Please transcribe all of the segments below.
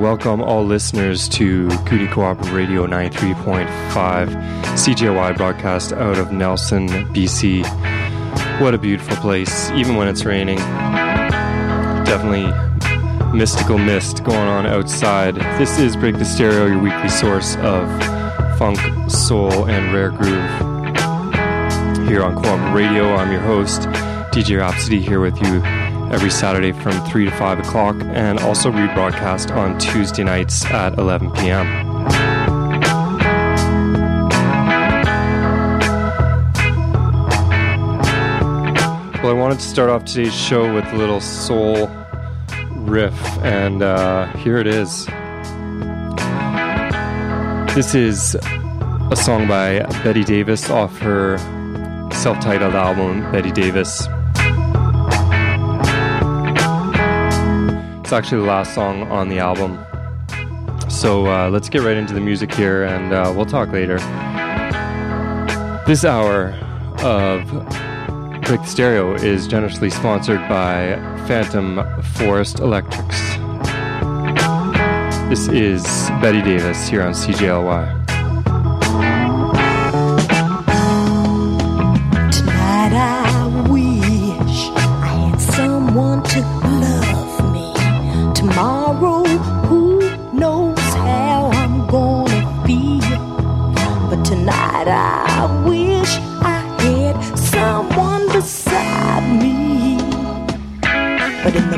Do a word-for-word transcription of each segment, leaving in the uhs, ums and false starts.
welcome all listeners to Cooney Cooperative Radio ninety-three point five C J L Y broadcast out of Nelson, B C. What a beautiful place, even when it's raining. Definitely mystical mist going on outside. This is Break the Stereo, your weekly source of funk, soul, and rare groove. Here on Co-op Radio, I'm your host, D J Rhapsody, here with you every Saturday from three to five o'clock, and also rebroadcast on Tuesday nights at eleven p.m. Well, I wanted to start off today's show with a little soul riff, and uh, here it is. This is a song by Betty Davis off her self-titled album, Betty Davis. It's actually the last song on the album. So uh, let's get right into the music here, and uh, we'll talk later. This hour of Break the Stereo is generously sponsored by Phantom Forest Electrics. This is Betty Davis here on C J L Y. Tonight I wish I had someone to love me. Tomorrow, who knows how I'm gonna feel. But tonight I wish I had someone beside me. But in the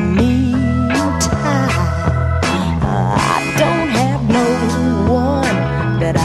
meantime, I don't have no one that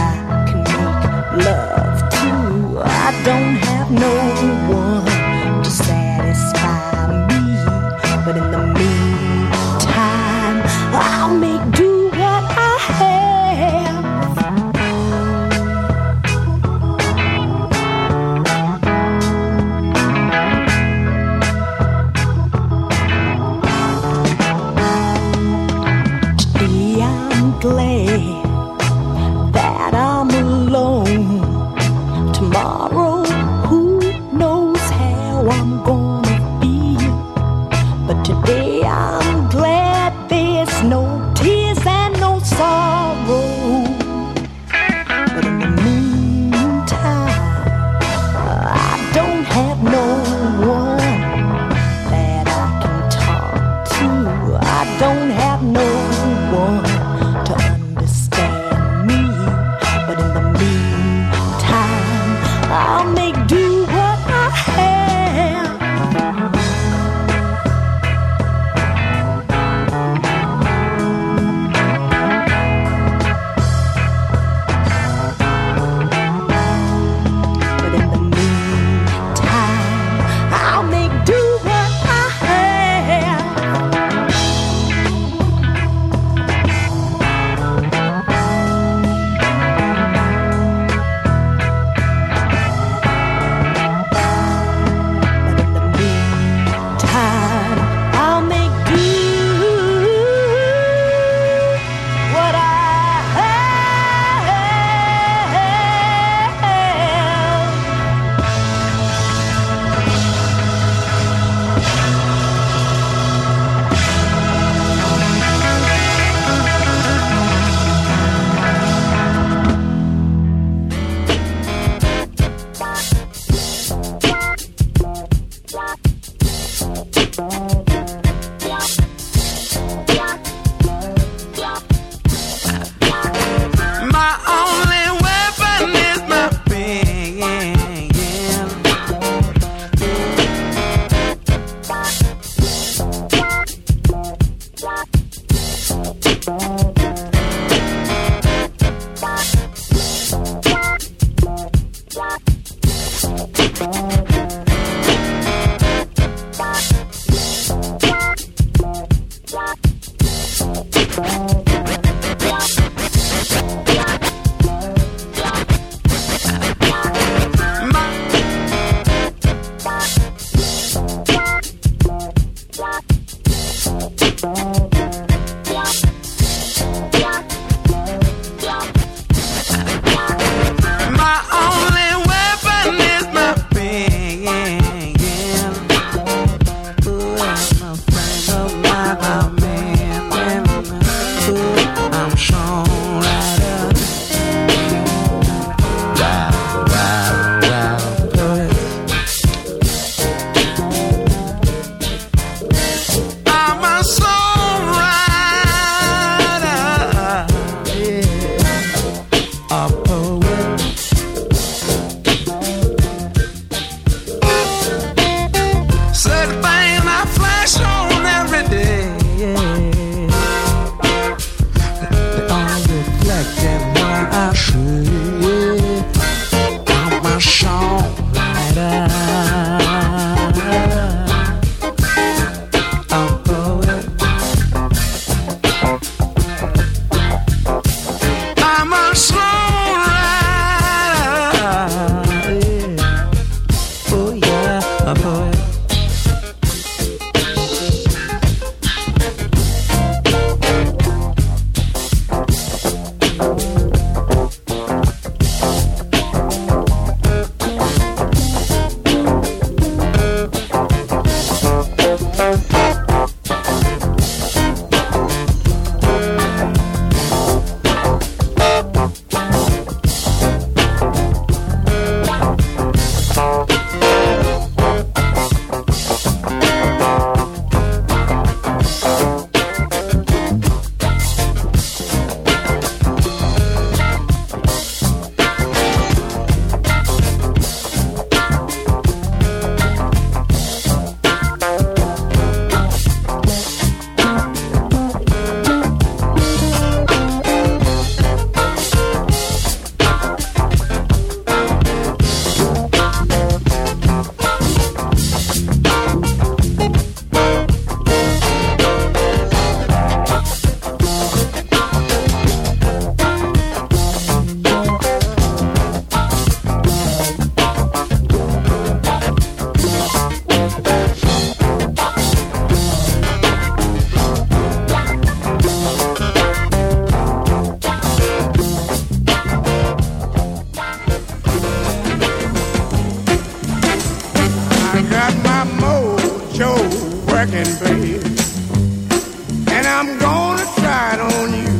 working, baby, and I'm gonna try it on you.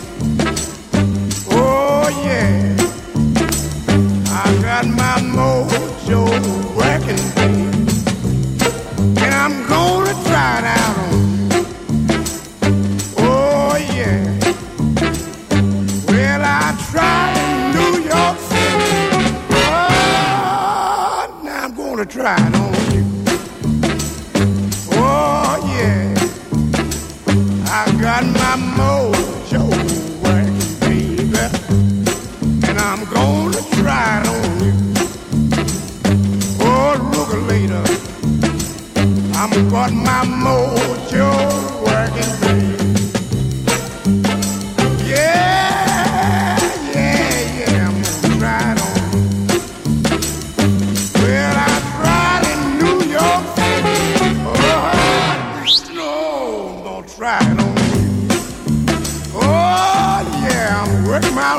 Oh yeah, I got my mojo working, baby, and I'm gonna try it out on you. Oh yeah, well I tried in New York City. Oh, now I'm gonna try it on you. Oh yeah, I got my mojo working, baby, and I'm gonna try it on you. Oh, look later, I'm got my mojo working, baby. Yeah, yeah, yeah, I'm gonna try it on you. Well, I tried in New York City. Oh, no, I'm gonna try it on you. Oh, yeah, I'm working my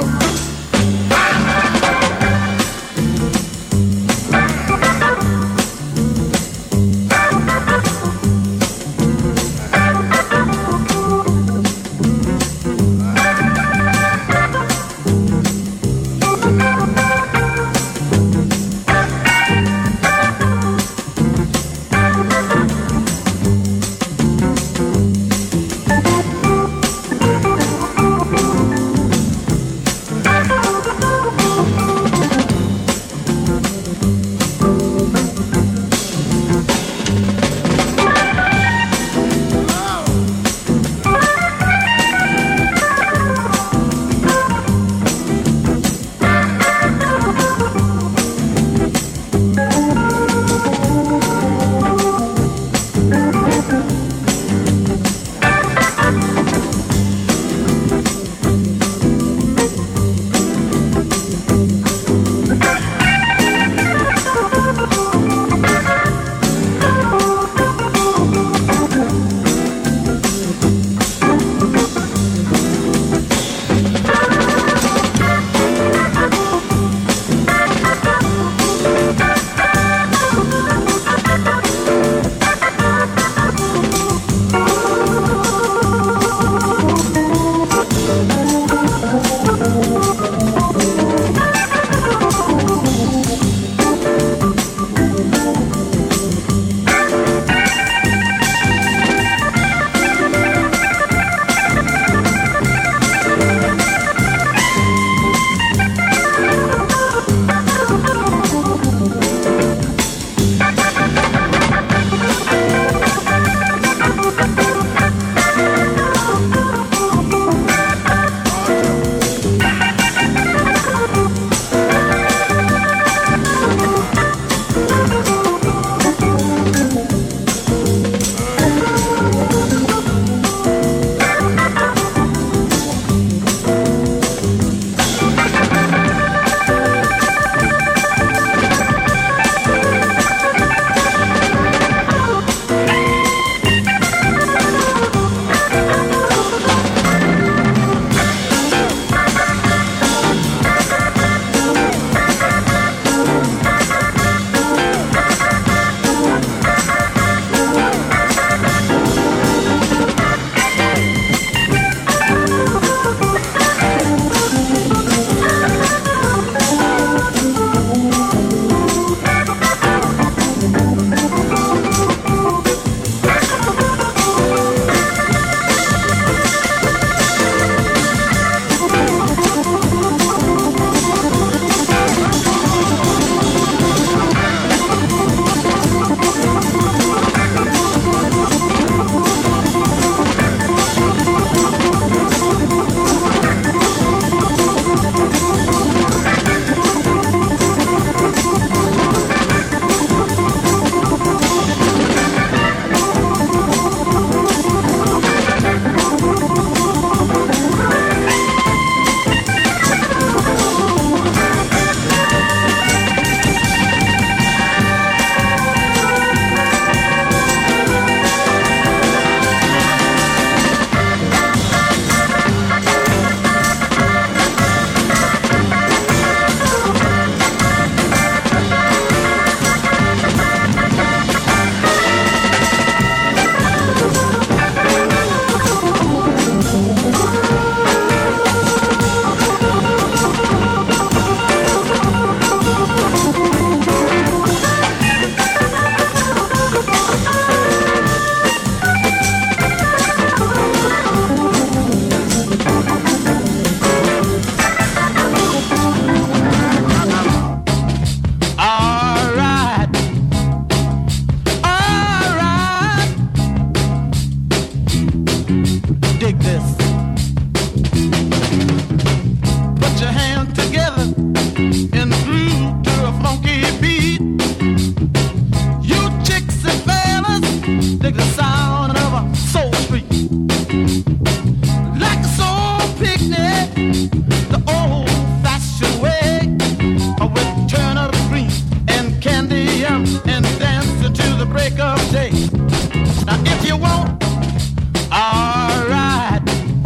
break of day. Now if you want, alright,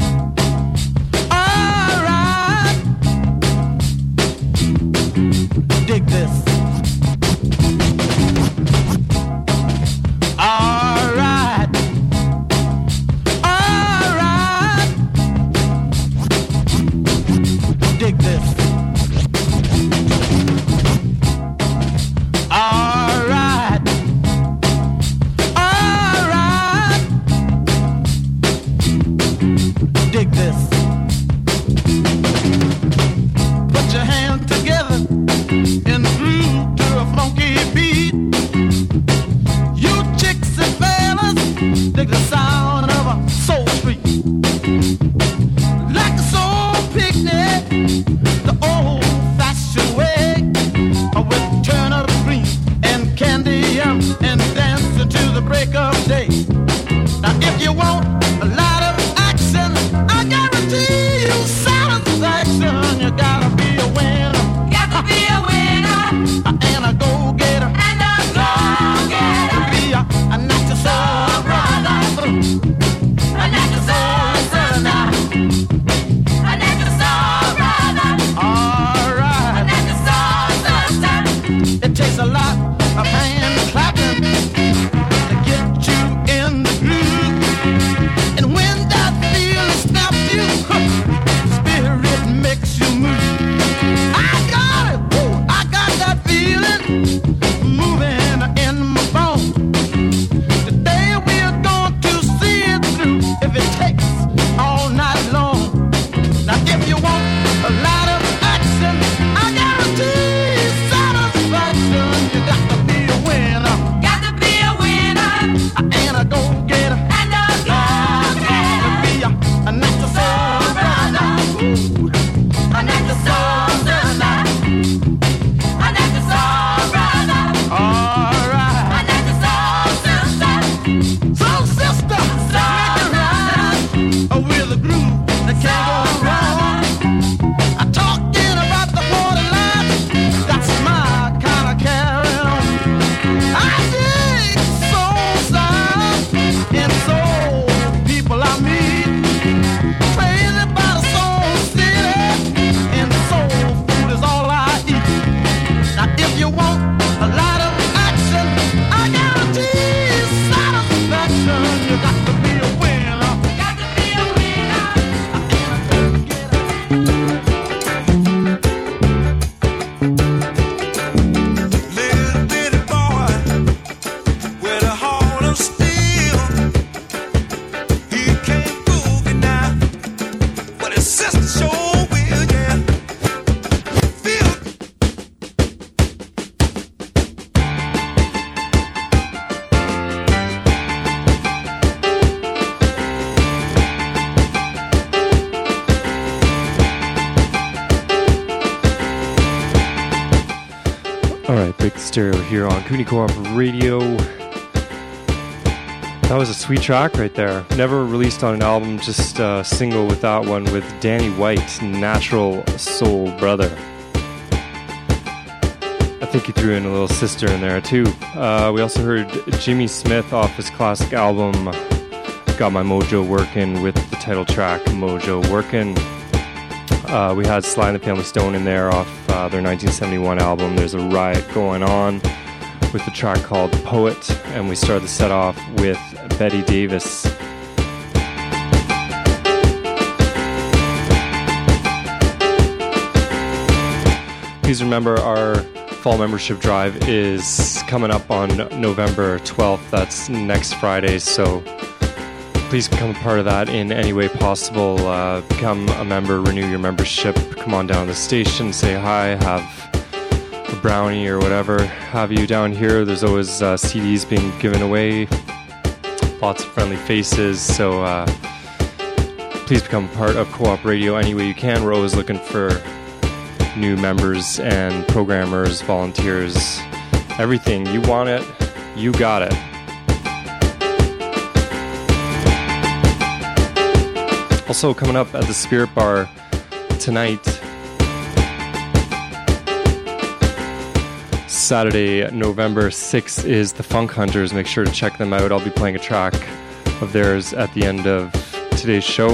alright, dig this. Alright, alright, dig this. Alright, alright, dig this. Put your hands together and groove to a funky beat. You chicks and fellas, dig the sound of a soul street. Like a soul picnic, the old-fashioned way, with turnip green and candy yum and dancing to the break of day. Now if you want a lot of action, I guarantee you satisfaction. You gotta be a winner. Got to be a winner And a go-getter. and a go-getter. Be a, a natural soul brother. A natural soul sister. A natural soul brother. All A right. natural soul sister. It takes a lot of hand clapping to get you in the groove. And when that feeling snaps you, spirit makes you move. I got it, woo, I got that feeling moving in my bones. Today we're going to see it through if it takes all night long. Now if you want a lot of action, I guarantee satisfaction. You got to be a winner Got to be a winner and a go-getter. and a go-getter. Be a, a natural soul brother. A natural soul sister. A natural soul brother. All A right, natural soul sister. soul sister, make it right with a groove that can't go wrong. I'm talking about the borderline. That's my kind of carry on. I dig soul sound and soul people I meet. Crazy about a soul city and soul food is all I eat. Now if you want a lot of action, I guarantee satisfaction. You got to be a winner. Got to be a winner. Little bitty boy with a heart of steel. He can't boogie now, but his sister sure will, yeah. Feel All right, Big Stereo here on Cooney Co-op Radio. That was a sweet track right there. Never released on an album, just a single with that one with Danny White, Natural Soul Brother. I think he threw in a little sister in there too. Uh, we also heard Jimmy Smith off his classic album, Got My Mojo Workin', with the title track, Mojo Workin'. Uh, we had Sly and the Family Stone in there off uh, their nineteen seventy-one album, There's a Riot Going On, with the track called Poet. And we started the set off with Betty Davis. Please remember our fall membership drive is coming up on November twelfth. That's next Friday, so please become a part of that in any way possible. Uh, become a member, renew your membership, come on down to the station, say hi, have a brownie or whatever have you down here. There's always uh, C Ds being given away, lots of friendly faces, so uh, please become a part of Co-op Radio any way you can. We're always looking for new members and programmers, volunteers, everything. You want it, you got it. Also coming up at the Spirit Bar tonight, Saturday, November sixth is the Funk Hunters. Make sure to check them out. I'll be playing a track of theirs at the end of today's show.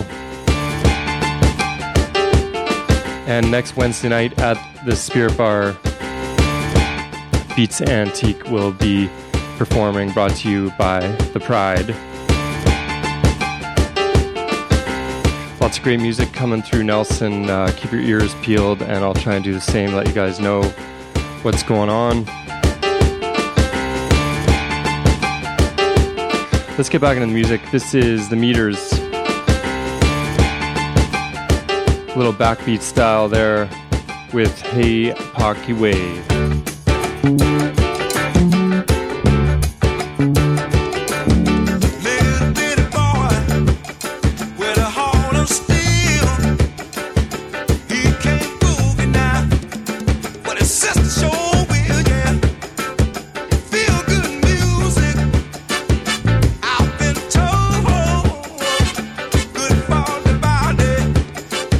And next Wednesday night at the Spirit Bar, Beats Antique will be performing, brought to you by The Pride. Lots of great music coming through Nelson. Uh, keep your ears peeled, and I'll try and do the same, let you guys know what's going on. Let's get back into the music. This is The Meters. A little backbeat style there with Hey Parky Way.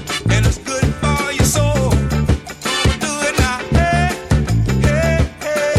Hey, hey, hey.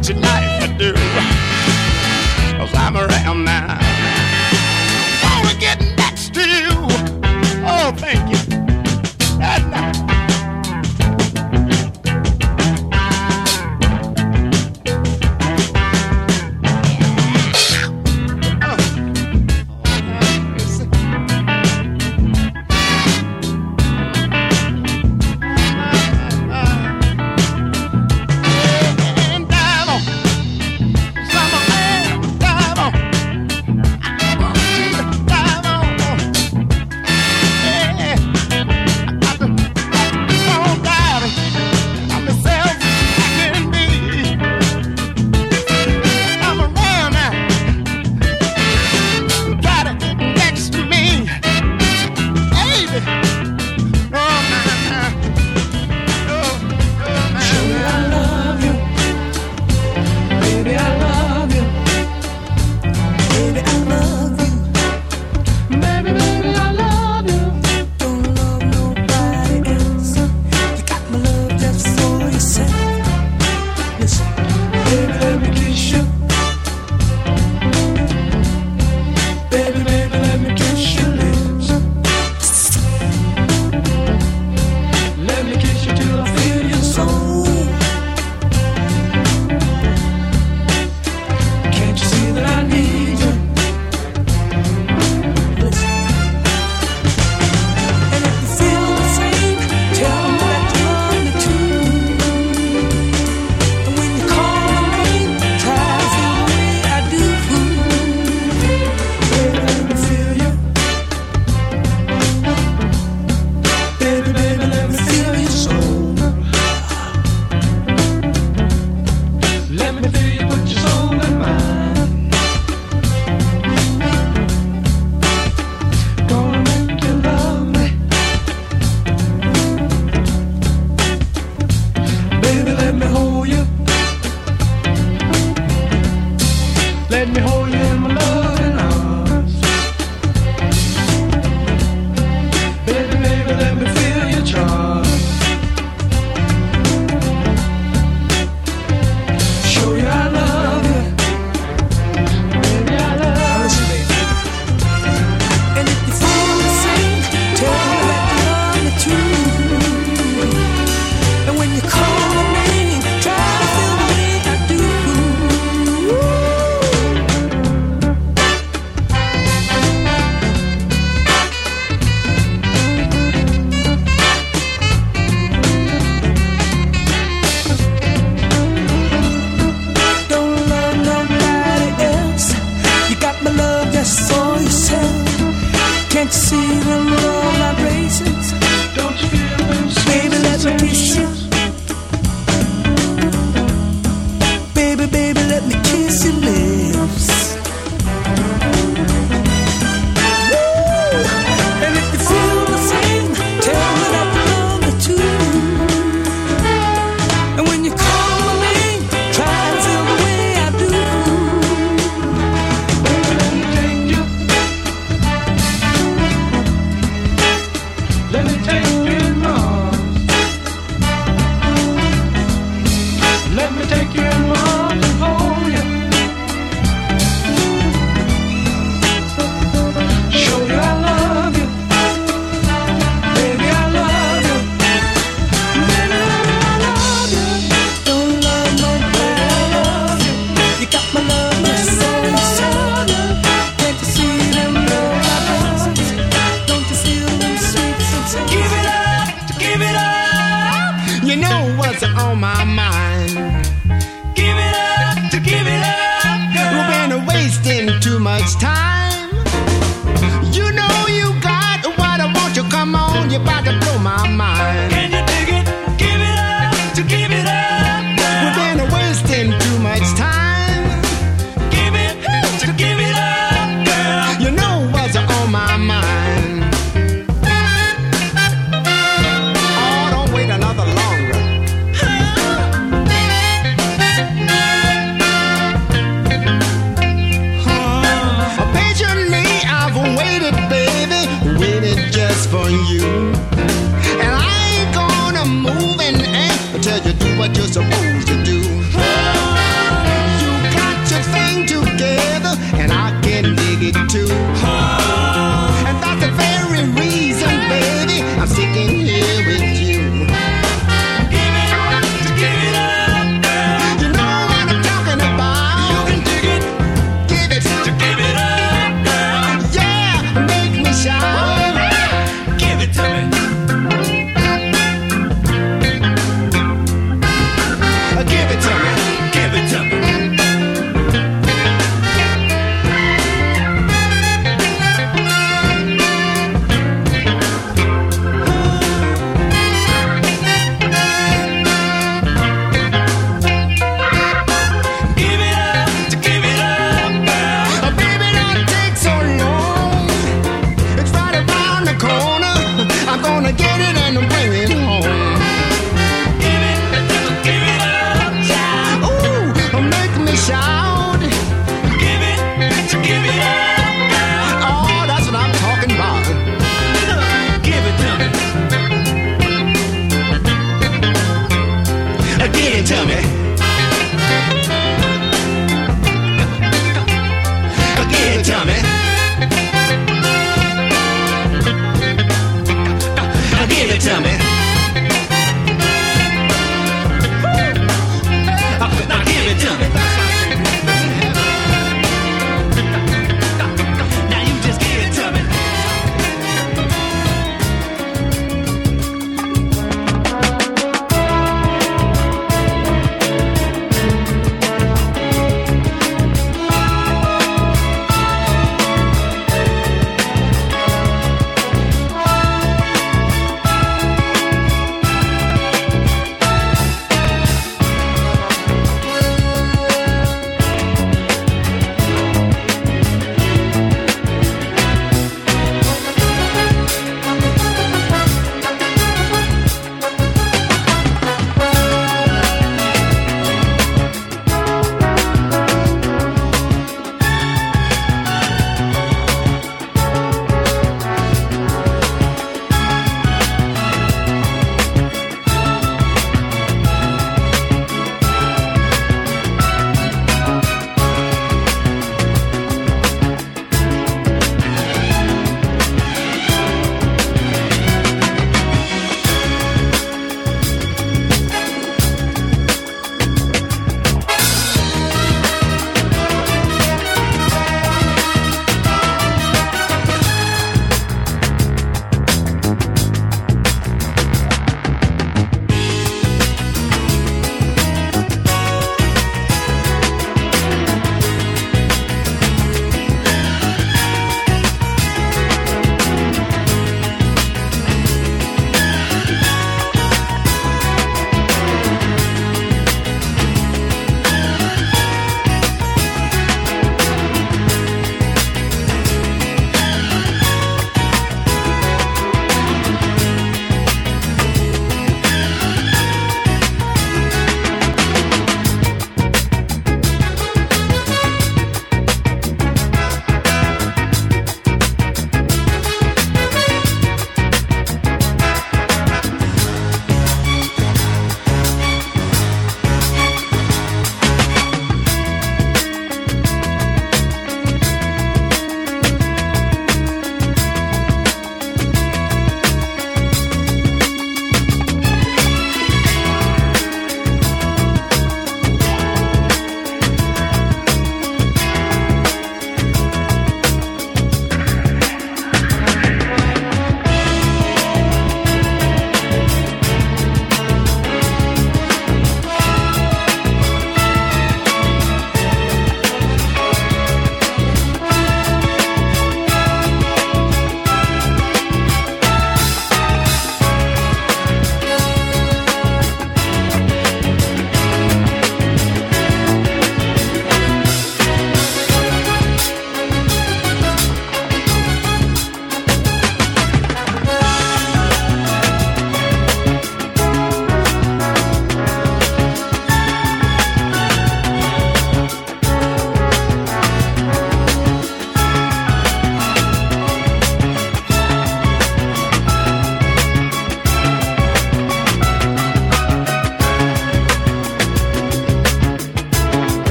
treat you nice, I do. Cause I'm around now. Wanna get next to you. Oh, thank you. And now.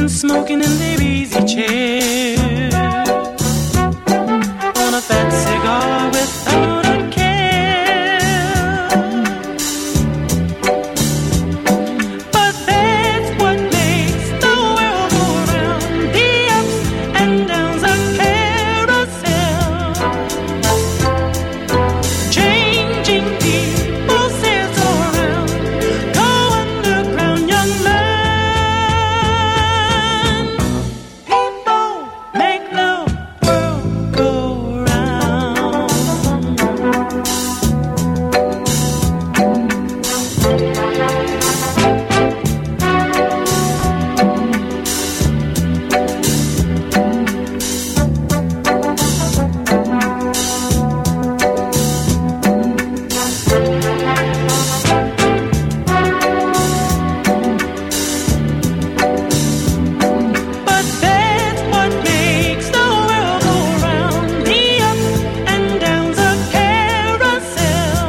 been smoking in their easy chair on a fat cigar without a care. But that's what makes the world go round, the ups and downs of carousel, changing people sails around. Go underground, young man. People make the world go round. But that's what makes the world go round, the ups and downs of carousel,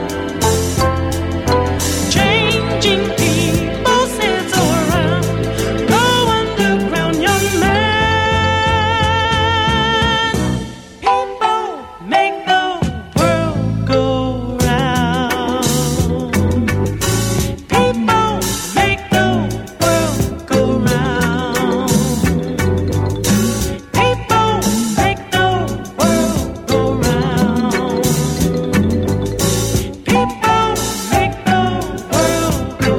changing people sails around. Go underground, young man. People make the world go round. People make the world go round. People make the world go round. People make the world go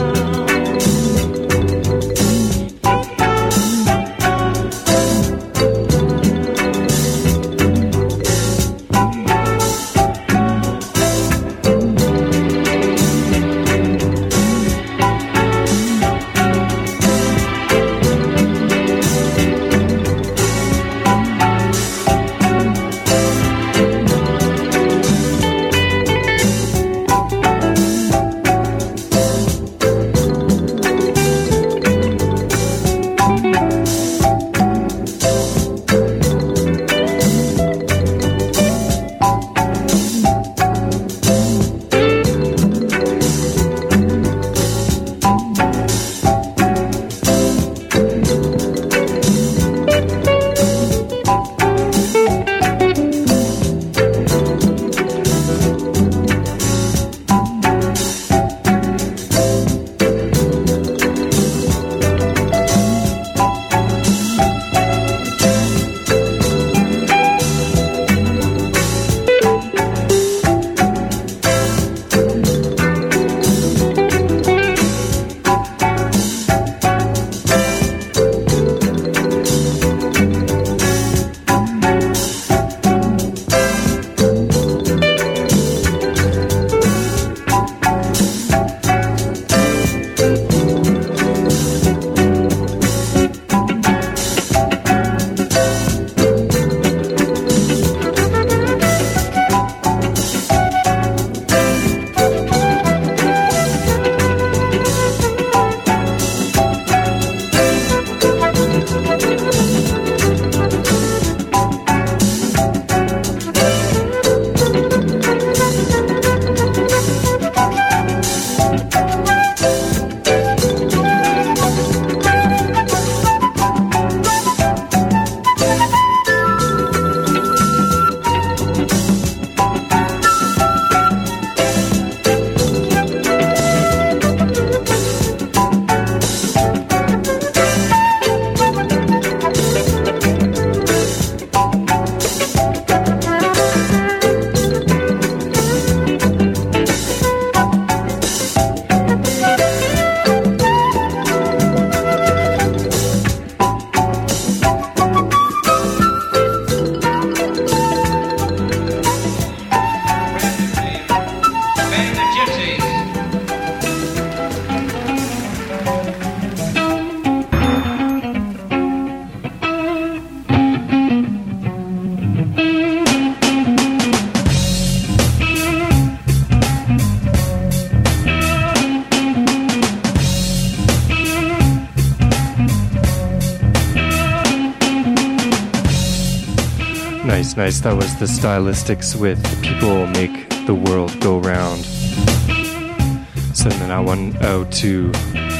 Nice, nice. That was the Stylistics with People Make the World Go Round. Sending that one out to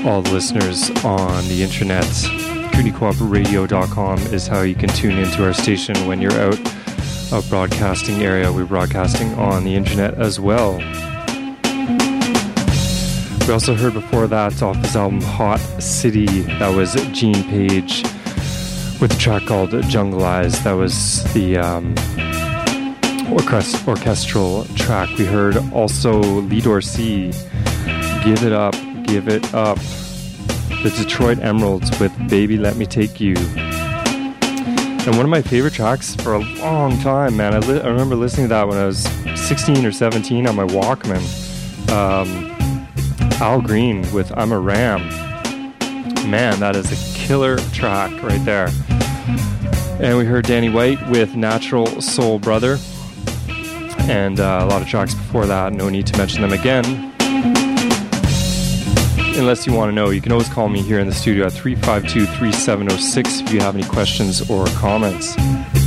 all the listeners on the internet. Kootenai Co-op Radio dot com is how you can tune into our station when you're out of broadcasting area. We're broadcasting on the internet as well. We also heard before that off his album Hot City, that was Gene Page with a track called Jungle Eyes. That was the um, orchest- orchestral track. We heard also Lee Dorsey, Give It Up, Give It Up. The Detroit Emeralds with Baby Let Me Take You. And one of my favorite tracks for a long time, man. I, li- I remember listening to that when I was sixteen or seventeen on my Walkman. Um, Al Green with I'm a Ram. Man, that is a killer track right there. And we heard Danny White with Natural Soul Brother. And uh, a lot of tracks before that. No need to mention them again. Unless you want to know, you can always call me here in the studio at three five two, three seven zero six if you have any questions or comments.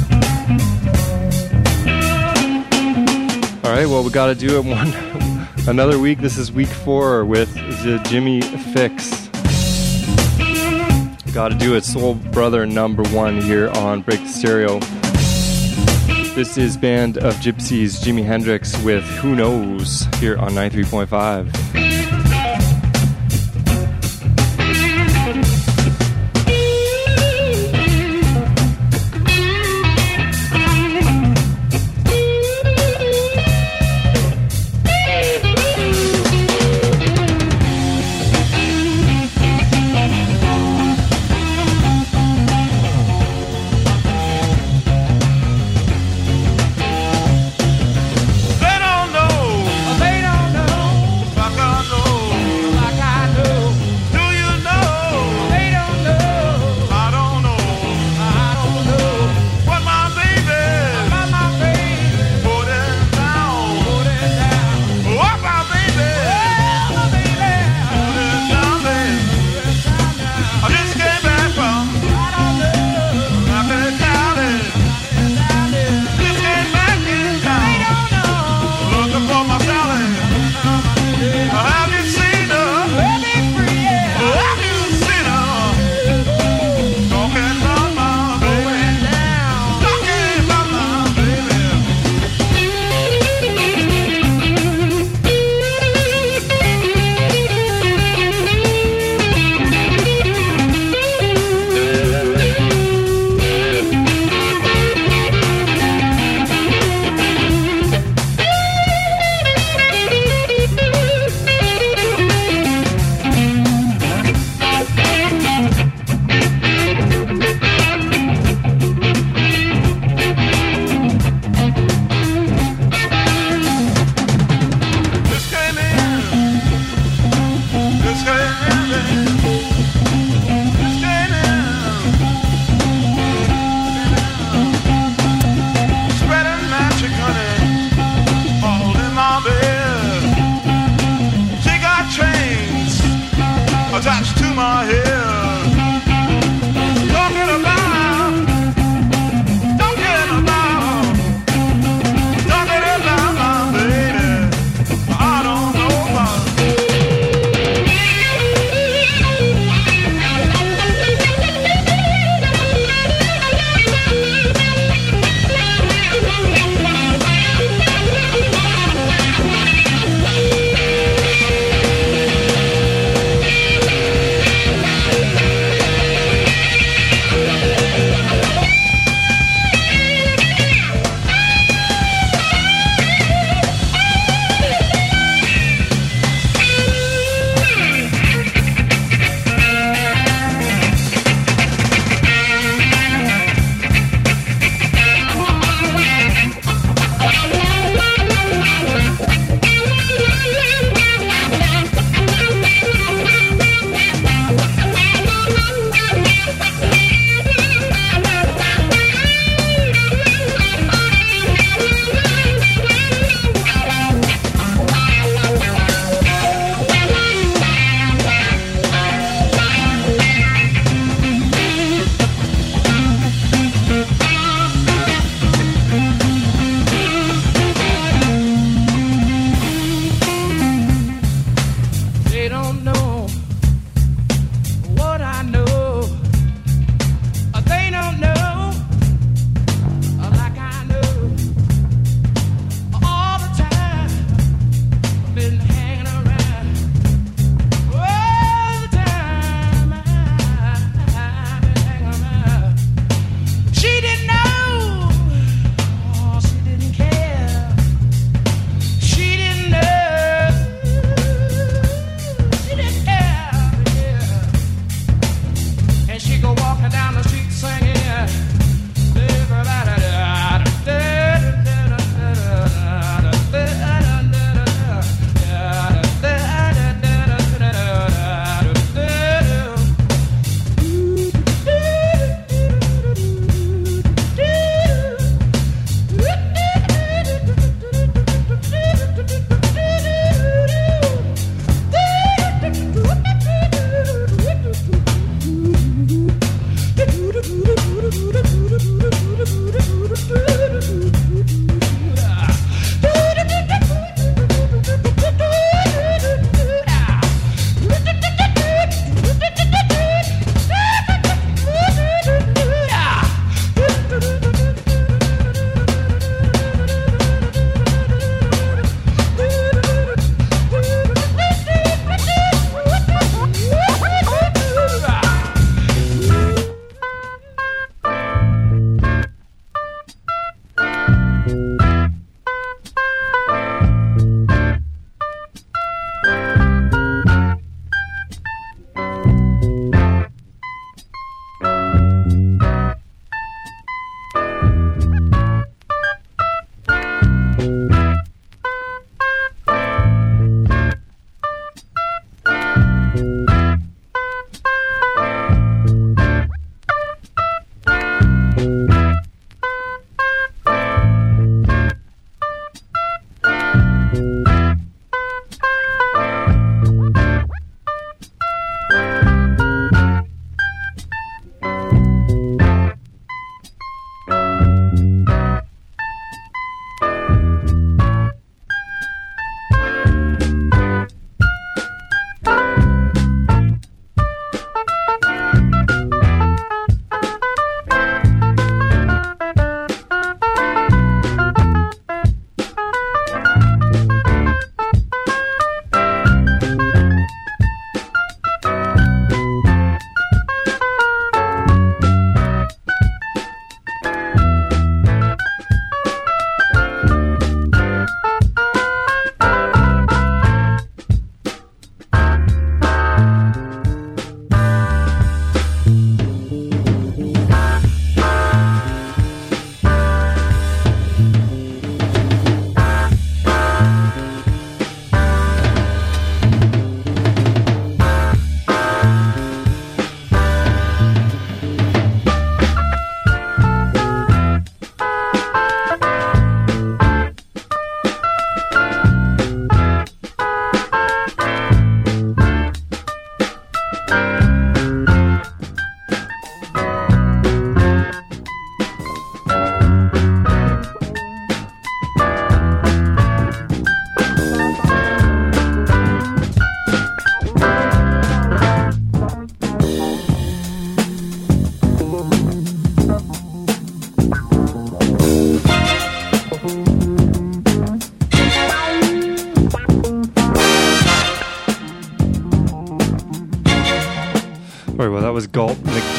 All right, well, we got to do it one another week. This is week four with the Jimmy Fix. Got to do it. Soul Brother number one here on Break the Stereo. This is Band of Gypsies, Jimi Hendrix with Who Knows here on ninety-three point five. They don't know. They don't know.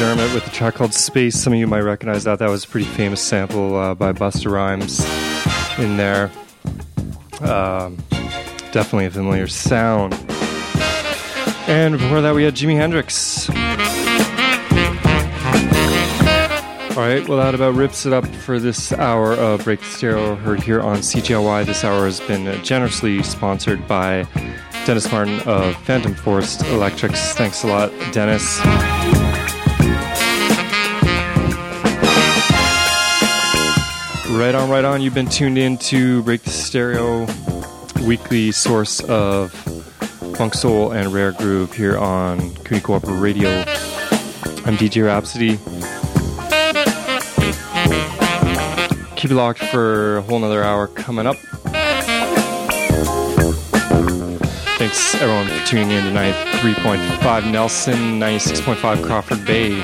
McDermott with a track called Space. Some of you might recognize that. That was a pretty famous sample uh, by Busta Rhymes in there. Um, definitely a familiar sound. And before that, we had Jimi Hendrix. Alright, well that about rips it up for this hour of Break the Stereo, heard here on C G L Y. This hour has been generously sponsored by Dennis Martin of Phantom Forest Electrics. Thanks a lot, Dennis. Right on, right on. You've been tuned in to Break the Stereo, weekly source of funk, soul, and rare groove here on Cooney Cooperative Radio. I'm D J Rhapsody. Keep it locked for a whole nother hour coming up. Thanks everyone for tuning in tonight. three point five Nelson, ninety-six point five Crawford Bay.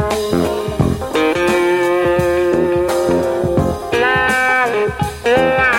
Yeah.